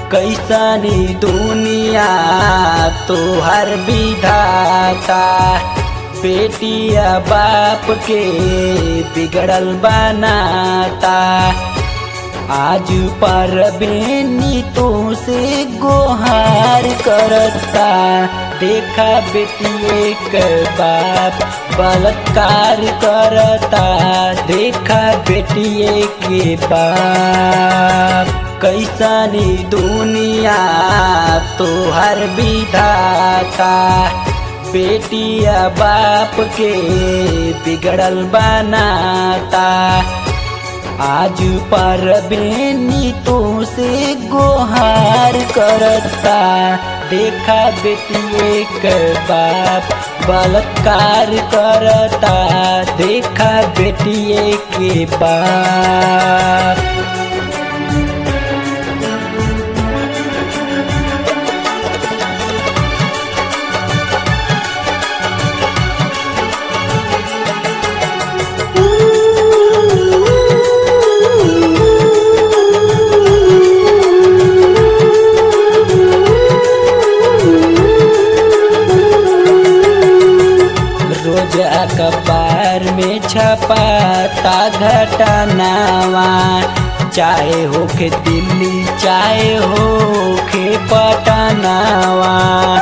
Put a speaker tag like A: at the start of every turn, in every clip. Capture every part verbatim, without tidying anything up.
A: कैसनी दुनिया तोहर विधाता, बेटिया बाप के बिगड़ल बनाता। आज पर बेनी तो से गोहार करता, देखा बेटिए के बाप बलात्कार करता, देखा बेटिए के बाप। कैसनी दुनिया तोहर विधाता, बेटिया बाप के बिगड़ल बनाता। आज पर बेनी तो से गोहार करता, देखा बेटिए के बाप बलात्कार करता, देखा बेटिए के बाप। रोज अखबार में छपाता घटनावा, चाहे होके दिल्ली चाहे होके पटनावा।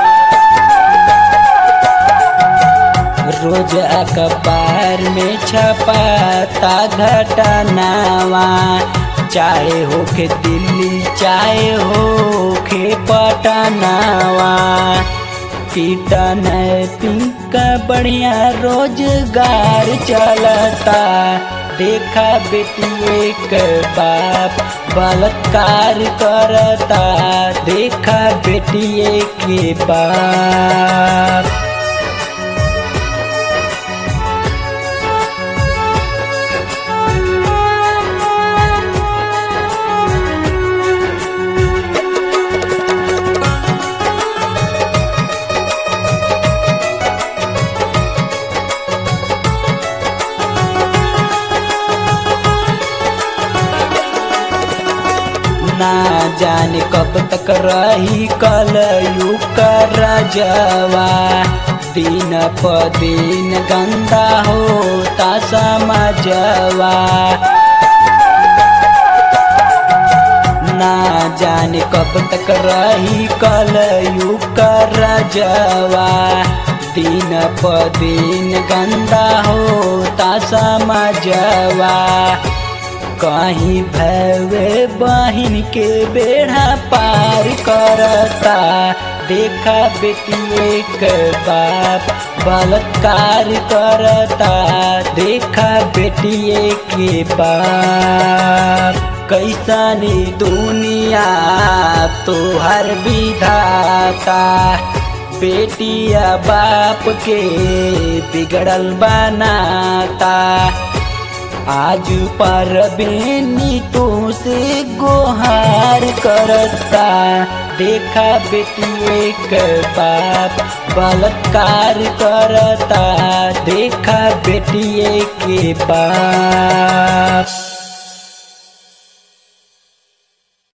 A: रोज अखबार में छपाता घटनावा, चाहे होके दिल्ली चाहे होके पटनावा। कीटन पिंका बढ़िया रोजगार चलता, देखा बेटिए के बाप बलात्कार करता, देखा बेटिए के बाप। ना जाने कब तक रही कलयुग का राजवा, दिन प दिन गंदा होता समाजवा। ना जाने कब तक रही कलयुग का राजवा, दिन प दिन गंदा होता समाजवा। कहीं भवे बहिन के बेड़ा पार करता, देखा बेटिए के बाप बलात्कार करता, देखा बेटिए के बाप। कैसनी दुनिया तोहर विधाता, बेटिया बाप के बिगड़ल बनाता। आज पर बेनी तो से गोहार करता, देखा बेटिए के बाप बलात्कार करता, देखा बेटिए के बाप।